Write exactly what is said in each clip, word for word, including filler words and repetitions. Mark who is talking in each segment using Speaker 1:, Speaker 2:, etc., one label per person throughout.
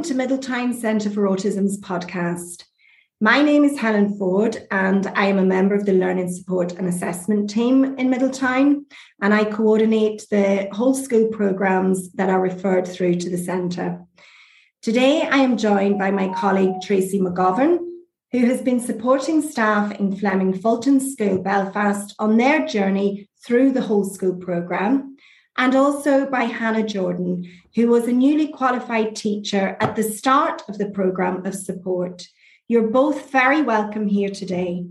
Speaker 1: Welcome to Middletown Centre for Autism's podcast. My name is Helen Ford and I am a member of the Learning Support and Assessment team in Middletown, and I coordinate the whole school programmes that are referred through to the centre. Today I am joined by my colleague Tracy McGovern, who has been supporting staff in Fleming Fulton School, Belfast, on their journey through the whole school programme, and also by Hannah Jordan, who was a newly qualified teacher at the start of the programme of support. You're both very welcome here today.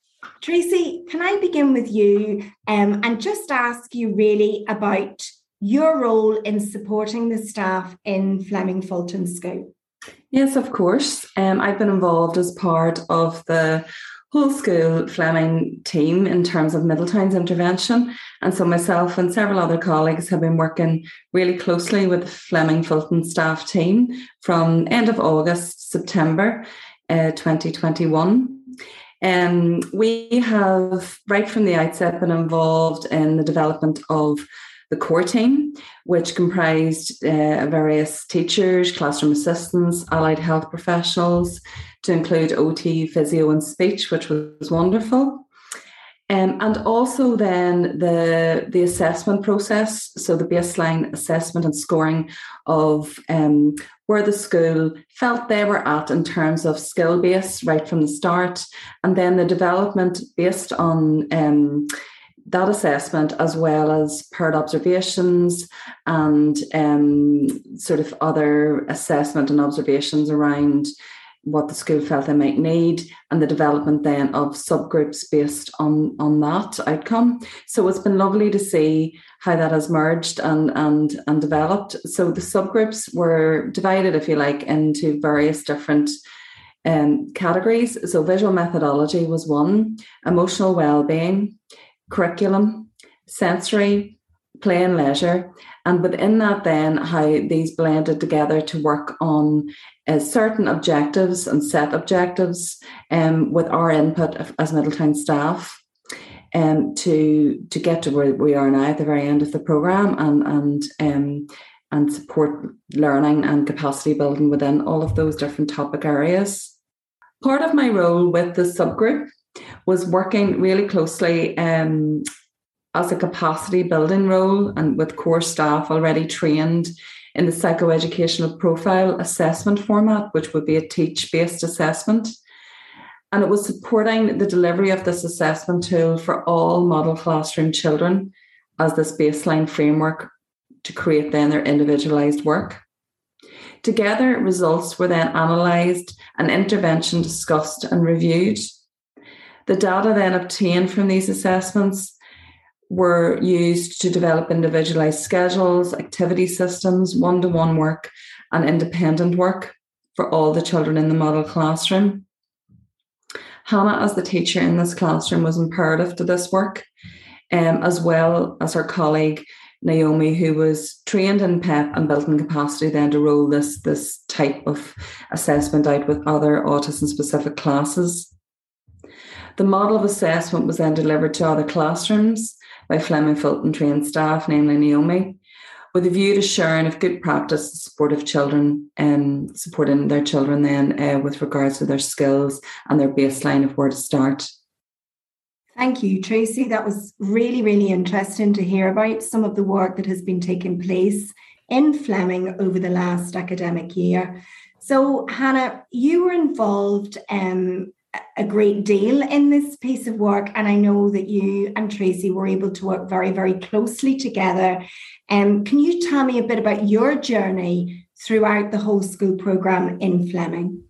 Speaker 1: Tracy, can I begin with you um, and just ask you really about your role in supporting the staff in Fleming Fulton School?
Speaker 2: Yes, of course. Um, I've been involved as part of the whole school Fleming team in terms of Middletown's intervention. And so myself and several other colleagues have been working really closely with the Fleming Fulton staff team from end of August, September uh, twenty twenty-one. Um, we have, right from the outset, been involved in the development of the core team, which comprised uh, various teachers, classroom assistants, allied health professionals, to include O T, physio and speech, which was wonderful. Um, and also then the, the assessment process, so the baseline assessment and scoring of um, where the school felt they were at in terms of skill base right from the start, and then the development based on um, that assessment, as well as paired observations and um, sort of other assessment and observations around what the school felt they might need, and the development then of subgroups based on, on that outcome. So it's been lovely to see how that has merged and, and, and developed. So the subgroups were divided, if you like, into various different um, categories. So visual methodology was one, emotional well-being, curriculum, sensory, play and leisure, and within that then how these blended together to work on uh, certain objectives and set objectives um, with our input as Middletown staff um, to, to get to where we are now at the very end of the programme and, and, um, and support learning and capacity building within all of those different topic areas. Part of my role with the subgroup was working really closely um, as a capacity building role and with core staff already trained in the psychoeducational profile assessment format, which would be a teach-based assessment. And it was supporting the delivery of this assessment tool for all model classroom children as this baseline framework to create then their individualised work. Together, results were then analysed and intervention discussed and reviewed. The data then obtained from these assessments were used to develop individualised schedules, activity systems, one-to-one work and independent work for all the children in the model classroom. Hannah, as the teacher in this classroom, was imperative to this work, um, as well as her colleague Naomi, who was trained in P E P and built in capacity then to roll this, this type of assessment out with other autism-specific classes. The model of assessment was then delivered to other classrooms by Fleming Fulton trained staff, namely Naomi, with a view to sharing of good practice to supportive children and um, supporting their children then uh, with regards to their skills and their baseline of where to start.
Speaker 1: Thank you, Tracy. That was really, really interesting to hear about some of the work that has been taking place in Fleming over the last academic year. So, Hannah, you were involved um, a great deal in this piece of work, and I know that you and Tracy were able to work very, very closely together. Um, can you tell me a bit about your journey throughout the whole school programme in Fleming?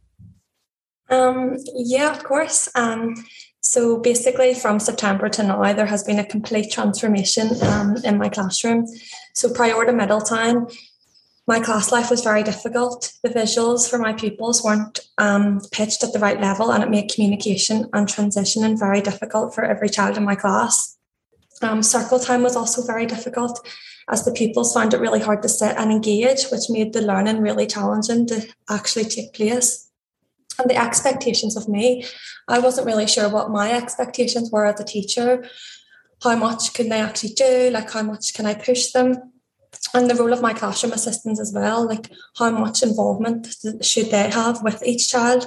Speaker 3: Um, yeah, of course. Um, so basically from September to now, there has been a complete transformation um, in my classroom. So prior to Middletown, my class life was very difficult. The visuals for my pupils weren't um, pitched at the right level, and it made communication and transitioning very difficult for every child in my class. Um, circle time was also very difficult, as the pupils found it really hard to sit and engage, which made the learning really challenging to actually take place. And the expectations of me, I wasn't really sure what my expectations were as a teacher. How much can they actually do? Like, how much can I push them? And the role of my classroom assistants as well, like how much involvement should they have with each child.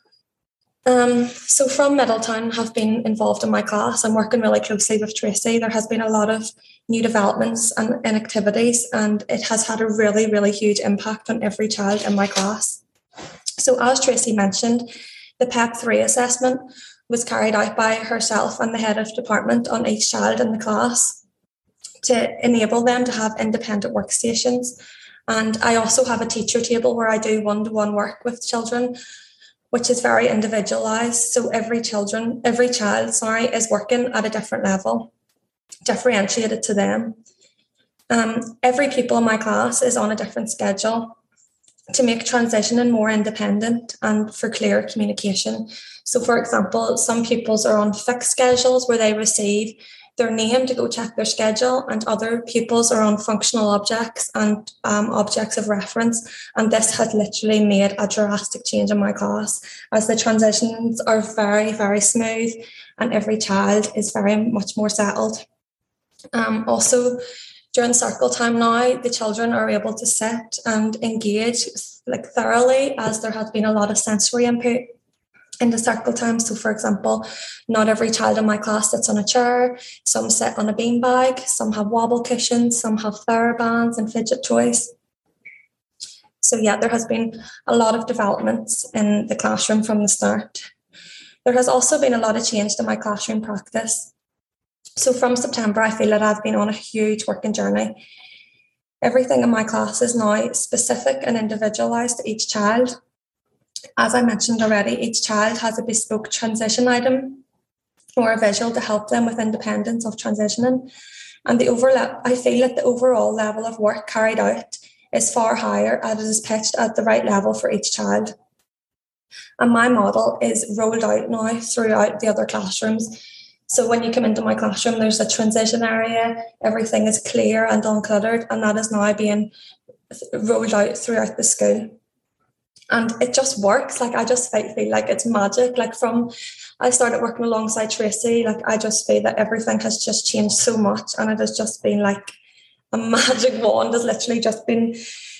Speaker 3: Um, so from Middletown, have been involved in my class. I'm working really closely with Tracy. There has been a lot of new developments and, and activities, and it has had a really, really huge impact on every child in my class. So as Tracy mentioned, the P E P three assessment was carried out by herself and the head of department on each child in the class to enable them to have independent workstations. And I also have a teacher table where I do one-to-one work with children, which is very individualized. So every children, every child, sorry, is working at a different level, differentiated to them. Um, every pupil in my class is on a different schedule to make transitioning more independent and for clear communication. So for example, some pupils are on fixed schedules where they receive their name to go check their schedule, and other pupils are on functional objects and um, objects of reference. And this has literally made a drastic change in my class, as the transitions are very, very smooth and every child is very much more settled. Um, also, during circle time now, the children are able to sit and engage like thoroughly, as there has been a lot of sensory input into circle time. So for example, not every child in my class sits on a chair. Some sit on a beanbag, some have wobble cushions, some have TheraBands and fidget toys. So yeah, there has been a lot of developments in the classroom from the start. There has also been a lot of change to my classroom practice. So from September, I feel that I've been on a huge working journey. Everything in my class is now specific and individualised to each child. As I mentioned already, each child has a bespoke transition item or a visual to help them with independence of transitioning. And the overlap, I feel that the overall level of work carried out is far higher, as it is pitched at the right level for each child. And my model is rolled out now throughout the other classrooms. So when you come into my classroom, there's a transition area, everything is clear and uncluttered, and that is now being rolled out throughout the school. And it just works. Like, I just feel like it's magic. Like, from I started working alongside Tracy, like I just feel that everything has just changed so much, and it has just been like a magic wand has literally just been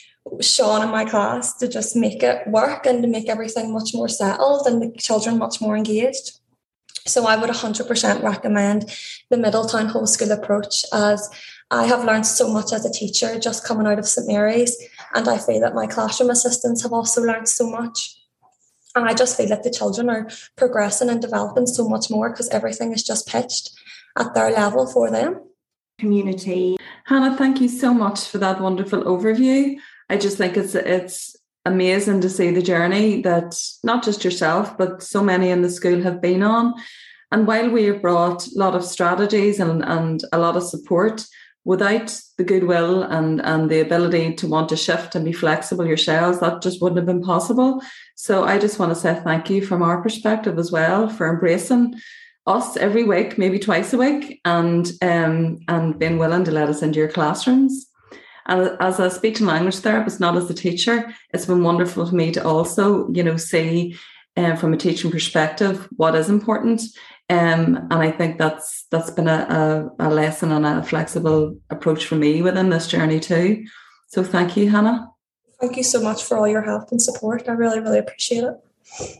Speaker 3: shone in my class to just make it work and to make everything much more settled and the children much more engaged. So I would one hundred percent recommend the Middletown whole school approach, as I have learned so much as a teacher just coming out of St Mary's, and I feel that my classroom assistants have also learned so much. And I just feel that the children are progressing and developing so much more because everything is just pitched at their level for them.
Speaker 1: Community.
Speaker 2: Hannah, thank you so much for that wonderful overview. I just think it's it's amazing to see the journey that not just yourself, but so many in the school have been on. And while we have brought a lot of strategies and, and a lot of support, without the goodwill and, and the ability to want to shift and be flexible yourselves, that just wouldn't have been possible. So I just want to say thank you from our perspective as well for embracing us every week, maybe twice a week, and um, and being willing to let us into your classrooms. And as a speech and language therapist, not as a teacher, it's been wonderful for me to also, you know, see um, from a teaching perspective what is important. Um, and I think that's that's been a, a, a lesson and a flexible approach for me within this journey too. So thank you, Hannah.
Speaker 3: Thank you so much for all your help and support. I really, really appreciate it.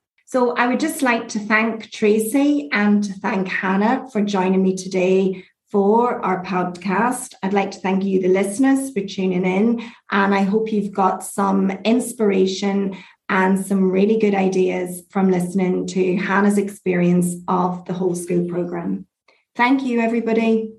Speaker 1: So I would just like to thank Tracy and to thank Hannah for joining me today for our podcast. I'd like to thank you, the listeners, for tuning in. And I hope you've got some inspiration and some really good ideas from listening to Hannah's experience of the whole school programme. Thank you, everybody.